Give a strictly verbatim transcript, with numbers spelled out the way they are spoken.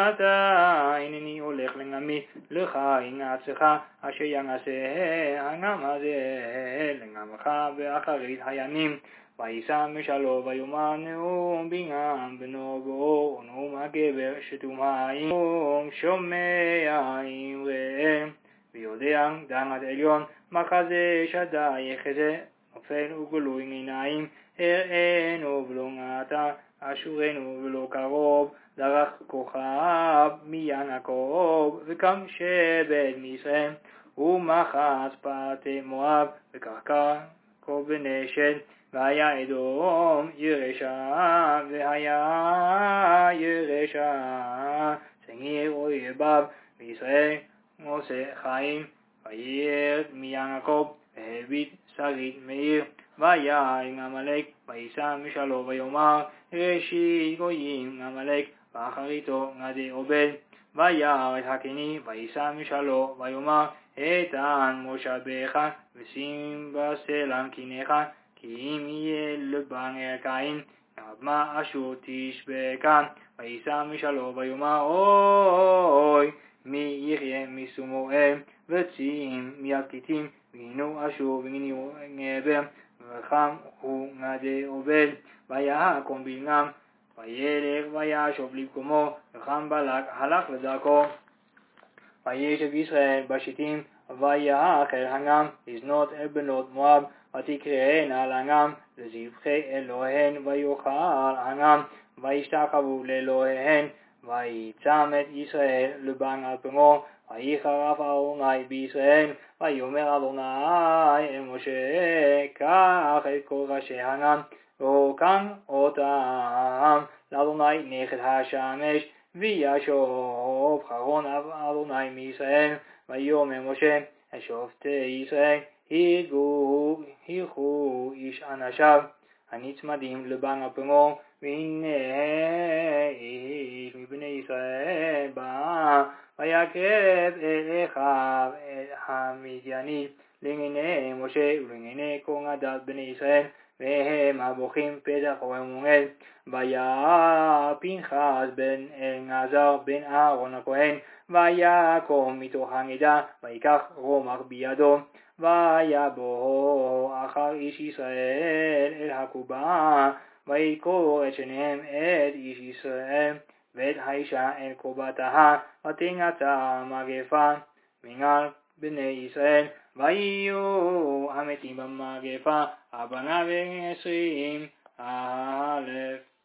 עתה הנני הולך לנמי לך ינעצך אשר ינעשה הנם הזה לנמך באחרית הימים. וישם משלו ויאמר נאום בלעם בנו בו נאום הגבר שתום העין שומע אמרה ויודע דעת עליון מחזה שדה יחזה נופל וגלוי עיניים הראינו ולא מעטה אשורנו ולא קרוב דרך כוכב מיעקב וקם שבט מישראל ומחץ פאתי מואב וקרקע כה בנשת והיה אדום ירשה והיה ירשה שניר אויביו וישראל עושה חיים וירד מיעקב והביט שרית מעיר ויען עמלק וישם משלו ויאמר ראשית גויים עמלק ואחריתו עדי עובד וירא את הקני וישם משלו ויאמר איתן מושבך ושים בסלע קניך כי אם יהיה לבן קין אדמה אשור תשבע וישם משלו ויאמר אוי מי יחיה מסומואל וצים מיד קיטים והינו אשור והינו גבר וחם הוא עדי עובד ויקום בלעם וילך וישוב למקומו וחם בלק הלך לדרכו וישב ישראל בשיטים ויאכל הגם לזנות אל בנות מואב ותקראנה להגם לזבחי אלוהיהן ויאכל הגם וישתחוו לאלוהיהן ויצם את ישראל לבן על פמו ויחרף אדוני בישראל ויאמר אדוני אל משה קח את כל ראשי הגם והוקם אותם לאדוני נכד השמש וישוב חרון אדוני מישראל ויאמר משה אל שופטי ישראל הילכו איש אנשיו הנצמדים לבן על פמו והנה איש מבני ישראל בא ויקרב אל אחיו אל המדייני לעיני משה ולעיני כל עדת בני ישראל והם הבוכים פתח ומועד וירא פנחס בן אלעזר בן אהרון הכהן ויקום מתוך העדה ויקח רומח בידו ויבוא אחר איש ישראל אל הקובה ויקור את שניהם את איש ישראל ואת האישה אל קובתה ותנעצה מגפה מנעל בני ישראל ויהיו המתים במגפה ארבע מאות ועשרים אלף.